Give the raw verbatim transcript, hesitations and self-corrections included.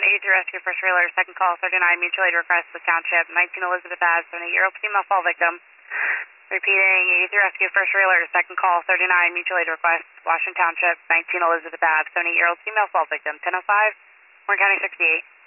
eighty-three Rescue First Trailer, second call, thirty-nine mutual aid request, the township, nineteen Elizabeth Ave, seventy-eight-year-old female fall victim. Repeating, eighty-three Rescue First Trailer, second call, thirty-nine mutual aid request, Washington Township, nineteen Elizabeth Ave, seventy-eight-year-old female fall victim, ten oh five, Warren County sixty-eight.